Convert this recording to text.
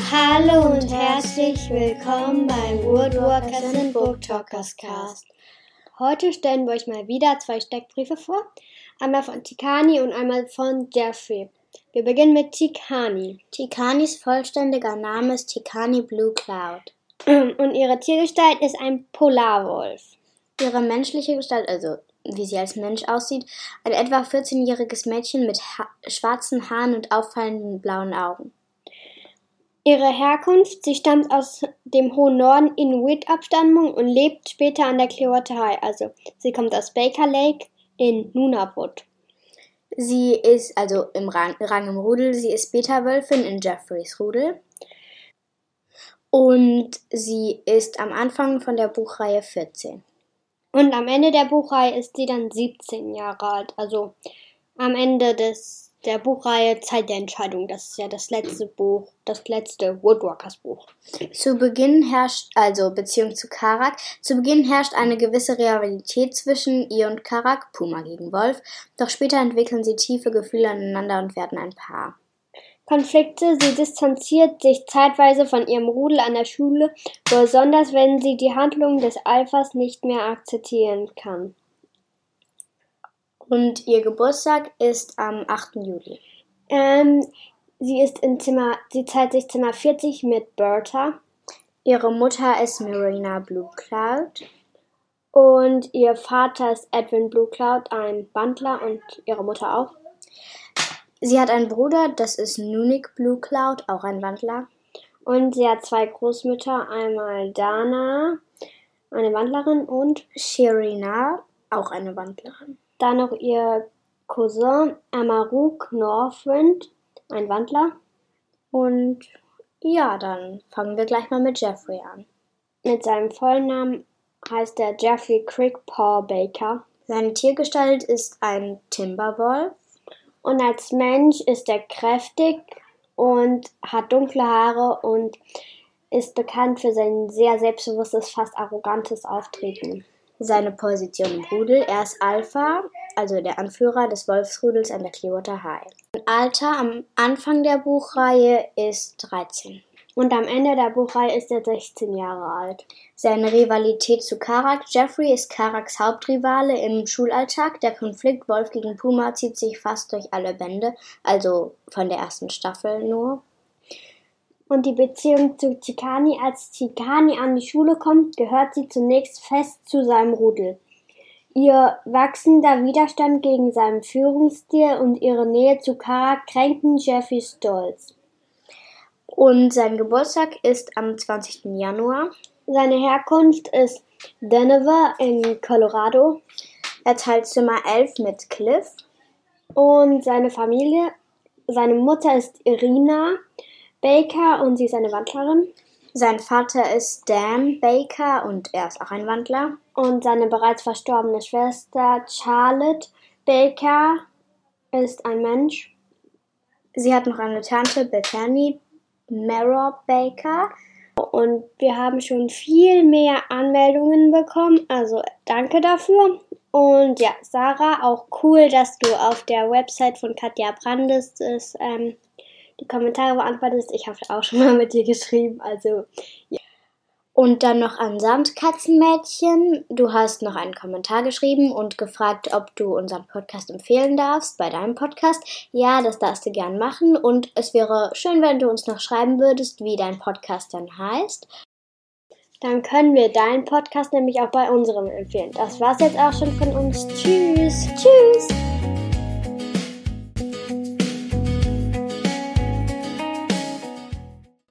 Hallo und herzlich willkommen beim Woodworkers and Book Talkers Cast. Heute stellen wir euch mal wieder 2 Steckbriefe vor. Einmal von Tikani und einmal von Jeffrey. Wir beginnen mit Tikani. Tikanis vollständiger Name ist Tikani Blue Cloud. Und ihre Tiergestalt ist ein Polarwolf. Ihre menschliche Gestalt, also wie sie als Mensch aussieht, ein etwa 14-jähriges Mädchen mit schwarzen Haaren und auffallenden blauen Augen. Ihre Herkunft, sie stammt aus dem hohen Norden, Inuit-Abstammung und lebt später an der Clearwater High. Also sie kommt aus Baker Lake in Nunavut. Sie ist also im Rang im Rudel, sie ist Beta-Wölfin in Jeffreys Rudel. Und sie ist am Anfang von der Buchreihe 14. Und am Ende der Buchreihe ist sie dann 17 Jahre alt. Also am Ende der Buchreihe Zeit der Entscheidung. Das ist ja das letzte Buch, das letzte Woodworkers-Buch. Zu Beginn herrscht eine gewisse Rivalität zwischen ihr und Karak, Puma gegen Wolf, doch später entwickeln sie tiefe Gefühle aneinander und werden ein Paar. Konflikte, sie distanziert sich zeitweise von ihrem Rudel an der Schule, besonders wenn sie die Handlungen des Alphas nicht mehr akzeptieren kann. Und ihr Geburtstag ist am 8. Juli. Sie teilt sich Zimmer 40 mit Bertha. Ihre Mutter ist Marina Blue Cloud. Und ihr Vater ist Edwin Blue Cloud, ein Wandler, und ihre Mutter auch. Sie hat einen Bruder, das ist Nunik Blue Cloud, auch ein Wandler. Und sie hat 2 Großmütter, einmal Dana, eine Wandlerin, und Sherina, auch eine Wandlerin. Dann noch ihr Cousin Amaruk Northwind, ein Wandler. Und ja, dann fangen wir gleich mal mit Jeffrey an. Mit seinem vollen Namen heißt er Jeffrey Crickpaw Baker. Seine Tiergestalt ist ein Timberwolf. Und als Mensch ist er kräftig und hat dunkle Haare und ist bekannt für sein sehr selbstbewusstes, fast arrogantes Auftreten. Seine Position im Rudel, er ist Alpha, also der Anführer des Wolfsrudels an der Clearwater High. Sein Alter am Anfang der Buchreihe ist 13. Und am Ende der Buchreihe ist er 16 Jahre alt. Seine Rivalität zu Karak. Jeffrey ist Karaks Hauptrivale im Schulalltag. Der Konflikt Wolf gegen Puma zieht sich fast durch alle Bände, also von der ersten Staffel nur. Und die Beziehung zu Tikani, als Tikani an die Schule kommt, gehört sie zunächst fest zu seinem Rudel. Ihr wachsender Widerstand gegen seinen Führungsstil und ihre Nähe zu Karak kränken Jeffreys Stolz. Und sein Geburtstag ist am 20. Januar. Seine Herkunft ist Denver in Colorado. Er teilt Zimmer 11 mit Cliff. Und seine Mutter ist Irina Baker und sie ist eine Wandlerin. Sein Vater ist Dan Baker und er ist auch ein Wandler. Und seine bereits verstorbene Schwester Charlotte Baker ist ein Mensch. Sie hat noch eine Tante, Bethany Mara Baker. Und wir haben schon viel mehr Anmeldungen bekommen, also danke dafür. Und ja, Sarah, auch cool, dass du auf der Website von Katja Brandes die Kommentare beantwortest. Ich habe auch schon mal mit dir geschrieben, also ja. Und dann noch an Sandkatzenmädchen. Du hast noch einen Kommentar geschrieben und gefragt, ob du unseren Podcast empfehlen darfst bei deinem Podcast. Ja, das darfst du gern machen. Und es wäre schön, wenn du uns noch schreiben würdest, wie dein Podcast dann heißt. Dann können wir deinen Podcast nämlich auch bei unserem empfehlen. Das war's jetzt auch schon von uns. Tschüss. Tschüss.